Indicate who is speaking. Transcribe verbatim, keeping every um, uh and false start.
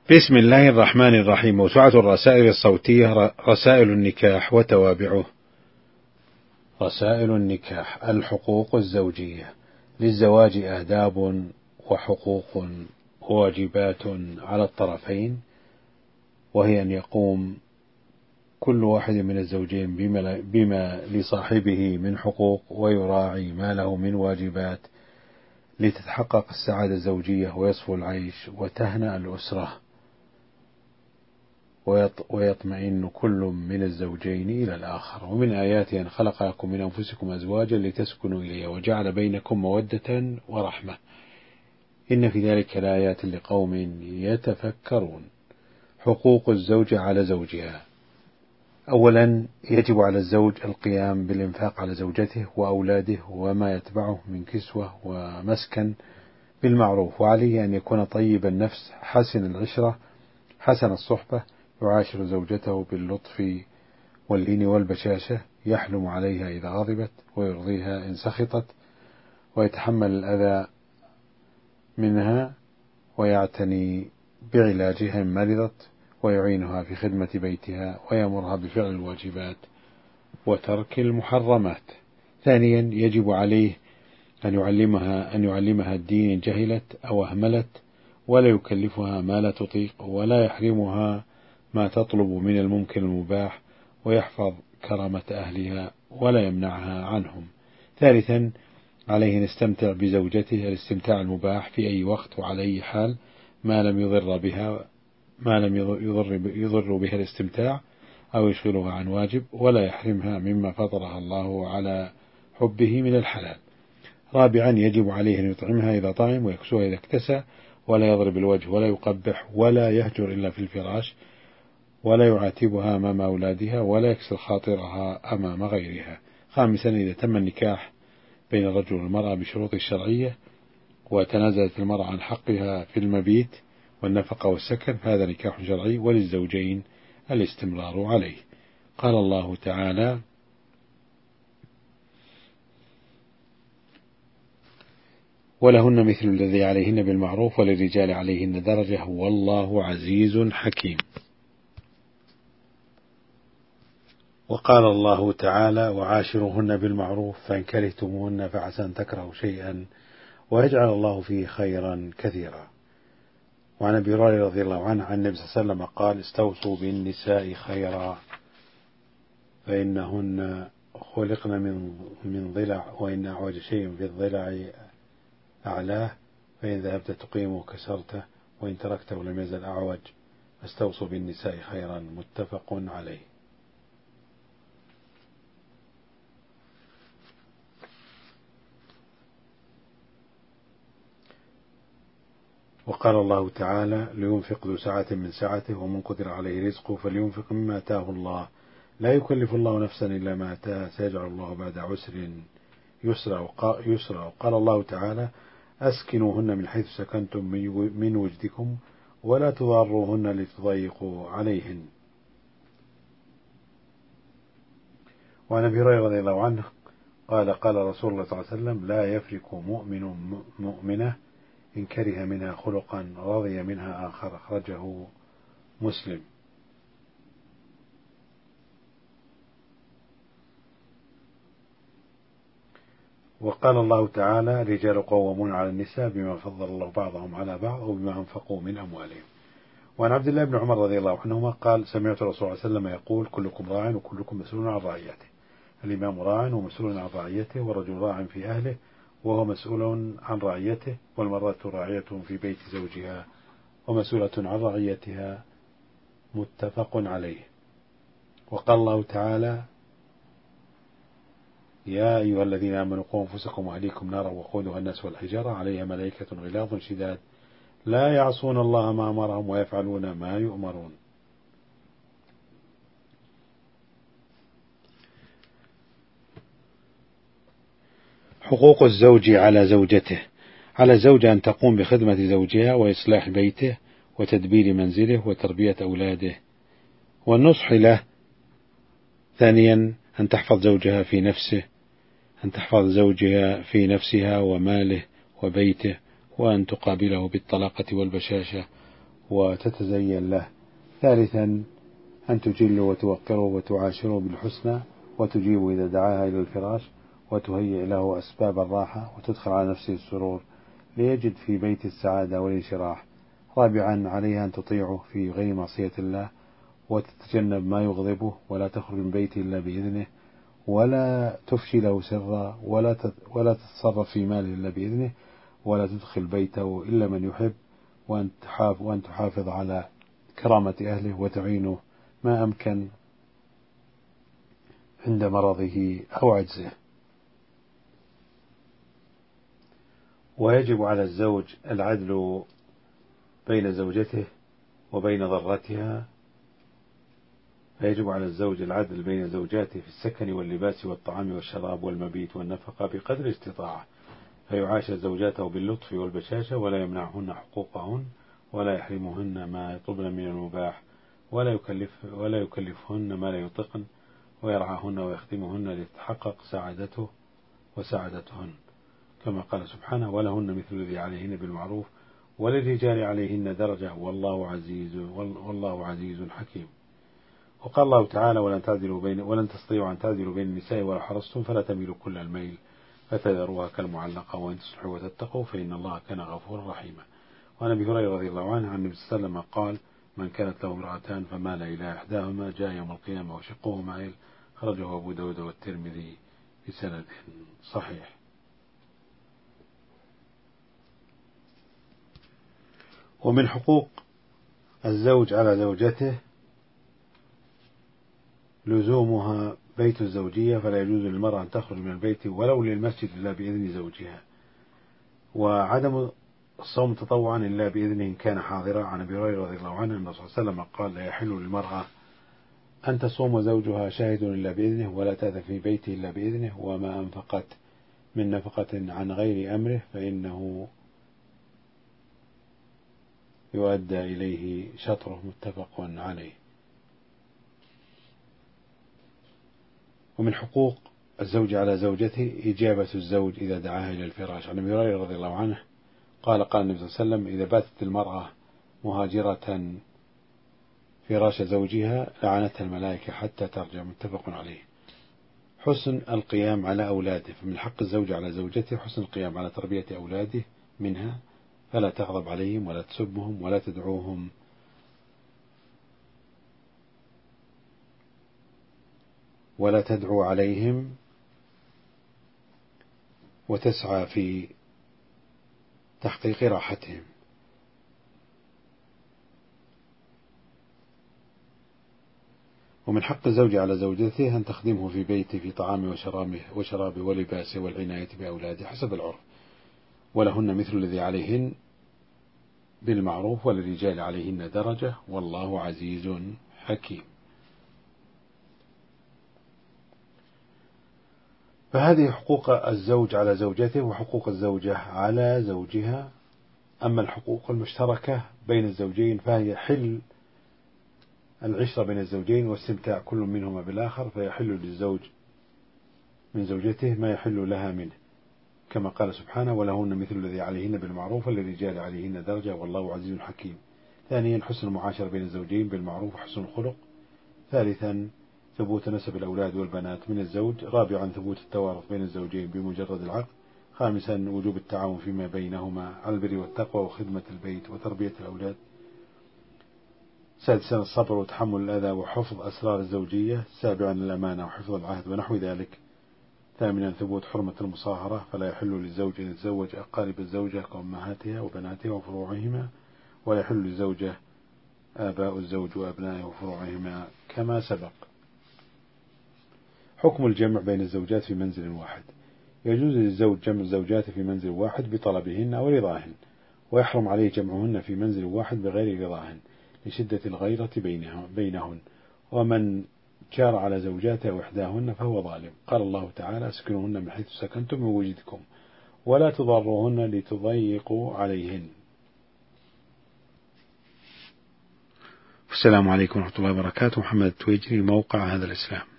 Speaker 1: بسم الله الرحمن الرحيم. موسوعة الرسائل الصوتية رسائل النكاح وتوابعه. رسائل النكاح: الحقوق الزوجية. للزواج آداب وحقوق وواجبات على الطرفين، وهي أن يقوم كل واحد من الزوجين بما, بما لصاحبه من حقوق، ويراعي ما له من واجبات لتتحقق السعادة الزوجية ويصفو العيش وتهنأ الأسرة، ويطمئن كل من الزوجين إلى الآخر. ومن آياته أن خلق لكم من أنفسكم أزواجا لتسكنوا إليها وجعل بينكم مودة ورحمة، إن في ذلك لآيات لقوم يتفكرون. حقوق الزوجة على زوجها: أولا، يجب على الزوج القيام بالإنفاق على زوجته وأولاده وما يتبعه من كسوة ومسكن بالمعروف، وعليه أن يكون طيب النفس حسن العشرة حسن الصحبة، يعاشر زوجته باللطف واللين والبشاشة، يحلم عليها إذا غضبت ويرضيها إن سخطت، ويتحمل الأذى منها، ويعتني بعلاجها إن مرضت، ويعينها في خدمة بيتها، ويأمرها بفعل الواجبات وترك المحرمات. ثانيا، يجب عليه أن يعلمها أن يعلمها الدين إن جهلت أو أهملت، ولا يكلفها ما لا تطيق، ولا يحرمها ما تطلب من الممكن المباح، ويحفظ كرامة أهلها ولا يمنعها عنهم. ثالثا، عليه أن يستمتع بزوجته الاستمتاع المباح في أي وقت وعلى أي حال، ما لم يضر بها ما لم يضر, يضر بها الاستمتاع أو يشغلها عن واجب، ولا يحرمها مما فطرها الله على حبه من الحلال. رابعا، يجب عليه أن يطعمها إذا طعم ويكسوها إذا اكتسى، ولا يضرب الوجه ولا يقبح ولا يهجر إلا في الفراش، ولا يعاتبها أمام أولادها، ولا يكسر خاطرها أمام غيرها. خامسا، إذا تم النكاح بين الرجل والمرأة بشروط الشرعية، وتنازلت المرأة عن حقها في المبيت والنفقة والسكن، فهذا نكاح شرعي، وللزوجين الاستمرار عليه. قال الله تعالى: ولهن مثل الذي عليهن بالمعروف وللرجال عليهن درجة والله عزيز حكيم. وقال الله تعالى: وعاشروهن بالمعروف فإن كرهتموهن فعسى أن تكرهوا شيئا ويجعل الله فيه خيرا كثيرا. وعن أبي هريرة رضي الله عنه عن النبي صلى الله عليه وسلم قال: استوصوا بالنساء خيرا فإنهن خلقن من من ضلع، وإن أعوج شيء في الضلع أعلاه، فإن ذهبت تقيمه كسرته، وإن تركته لم يزل أعوج، استوصوا بالنساء خيرا. متفق عليه. وقال الله تعالى: لينفق ذو سعة من سعته ومن قدر عليه رزقه فلينفق مما آتاه الله لا يكلف الله نفسا إلا ما آتاها سيجعل الله بعد عسر يسرا. وقال الله تعالى: أسكنوهن من حيث سكنتم من وجدكم ولا تضاروهن لتضيقوا عليهن. وعن أبي هريرة رضي الله عنه قال: قال رسول الله صلى الله عليه وسلم: لا يفرق مؤمن مؤمنة إن كره منها خلقا رضي منها آخر. أخرجه مسلم. وقال الله تعالى: رجال قوامون على النساء بما فضل الله بعضهم على بعض وبما أنفقوا من أموالهم. وعن عبد الله بن عمر رضي الله عنهما قال: سمعت الرسول صلى الله عليه وسلم يقول: كلكم راع وكلكم مسؤول عن رعيته. الإمام راع ومسؤول عن رعيته، والرجل راع في أهله وهو مسؤول عن رعيته، والمرأة راعية في بيت زوجها ومسؤولة عن رعيتها. متفق عليه. وقال الله تعالى: يا أيها الذين آمنوا قوا أنفسكم وأهليكم نارا وقودها الناس والحجارة عليها ملائكة غلاظ شداد لا يعصون الله ما أمرهم ويفعلون ما يؤمرون. حقوق الزوج على زوجته: على الزوجة أن تقوم بخدمة زوجها وإصلاح بيته وتدبير منزله وتربية أولاده والنصح له. ثانيا، أن تحفظ زوجها في نفسه أن تحفظ زوجها في نفسها وماله وبيته، وأن تقابله بالطلاقة والبشاشة وتتزين له. ثالثا أن تجله وتوقره وتعاشره بالحسنى، وتجيبه إذا دعاها إلى الفراش، وتهيئ له أسباب الراحة، وتدخل على نفسه السرور ليجد في بيت السعادة والانشراح. رابعا عليها أن تطيعه في غير معصية الله، وتتجنب ما يغضبه، ولا تخرج من بيته إلا بإذنه، ولا تفشي له سرا، ولا ولا تتصرف في ماله إلا بإذنه، ولا تدخل بيته إلا من يحب، وأن تحافظ, وأن تحافظ على كرامة أهله، وتعينه ما أمكن عند مرضه أو عجزه. ويجب على الزوج العدل بين زوجته وبين ضرتها، فيجب على الزوج العدل بين زوجاته في السكن واللباس والطعام والشراب والمبيت والنفقة بقدر الاستطاعة، فيعاشر زوجاته باللطف والبشاشة، ولا يمنعهن حقوقهن، ولا يحرمهن ما يطلبن من المباح، ولا يكلف ولا يكلفهن ما لا يطقن، ويرعاهن ويخدمهن لتتحقق سعادته وسعادتهن، كما قال سبحانه: ولهن مثل الذي عليهن بالمعروف وللرجال عليهن درجة والله عزيز والله عزيز حكيم. وقال الله تعالى: ولن تعدلوا بين ولن تستطيعوا أن تعدلوا بين النساء ولو حرصتم فلا تميلوا كل الميل فتذروها كالمعلقة، وإن تصلحوا وتتقوا فإن الله كان غفورا رحيما. وعن أبي هريرة رضي الله عنه عن النبي صلى الله عليه وسلم قال: من كانت له امرأتان فمال إلى إحداهما جاء يوم القيامة وشقه مائل، خرجه أبو داود والترمذي بسند صحيح. ومن حقوق الزوج على زوجته لزومها بيت الزوجية، فلا يجوز للمرأة أن تخرج من البيت ولو للمسجد إلا بإذن زوجها، وعدم الصوم تطوعا إلا بإذنه إن كان حاضرا. عن أبي هريرة رضي الله عنه أن الرسول صلى الله عليه وسلم قال: لا يحل للمرأة أن تصوم وزوجها شاهد إلا بإذنه، ولا تأذن في بيته إلا بإذنه، وما أنفقت من نفقة عن غير أمره فإنه يؤدى إليه شطره، متفق عليه. ومن حقوق الزوج على زوجته إجابة الزوج إذا دعاها إلى الفراش. عن أبي هريرة رضي الله عنه قال: قال النبي صلى الله عليه وسلم: إذا باتت المرأة مهاجرة فراش زوجها لعنتها الملائكة حتى ترجع، متفق عليه. حسن القيام على أولاده، فمن حق الزوج على زوجته حسن القيام على تربية أولاده منها، فلا تغضب عليهم ولا تسبهم ولا تدعوهم ولا تدعو عليهم، وتسعى في تحقيق راحتهم. ومن حق الزوج على زوجته أن تخدمه في بيته في طعامه وشرابه وشرابه ولباسه والعناية بأولاده حسب العرف، ولهن مثل الذي عليهن بالمعروف وللرجال عليهن درجة والله عزيز حكيم. فهذه حقوق الزوج على زوجته وحقوق الزوجة على زوجها. أما الحقوق المشتركة بين الزوجين فهي حل العشرة بين الزوجين واستمتاع كل منهما بالآخر، فيحل للزوج من زوجته ما يحل لها منه، كما قال سبحانه: ولهن مثل الذي عليهن بالمعروف وللرجال عليهن درجة والله عزيز حكيم. ثانيا حسن المعاشرة بين الزوجين بالمعروف وحسن الخلق. ثالثا ثبوت نسب الأولاد والبنات من الزوج. رابعا ثبوت التوارث بين الزوجين بمجرد العقد. خامسا وجوب التعاون فيما بينهما على البر والتقوى وخدمة البيت وتربية الأولاد. سادسا الصبر وتحمل الأذى وحفظ أسرار الزوجية. سابعا الأمانة وحفظ العهد ونحو ذلك. ثامنا ثبوت حرمة المصاهرة، فلا يحل للزوج أن يتزوج أقارب الزوجة كأمهاتها وبناتها وفروعهما، ولا يحل للزوجة آباء الزوج وأبنائه وفروعهما كما سبق. حكم الجمع بين الزوجات في منزل واحد. يجوز للزوج جمع الزوجات في منزل واحد بطلبهن أو رضاهن، ويحرم عليه جمعهن في منزل واحد بغير رضاهن لشدة الغيرة بينهن. ومن جار على زوجاته وإحداهن فهو ظالم. قال الله تعالى: اسكنوهن من حيث سكنتم من وجدكم ولا تضروهن لتضيقوا عليهن. السلام عليكم ورحمة الله وبركاته. محمد التويجري، موقع هذا الإسلام.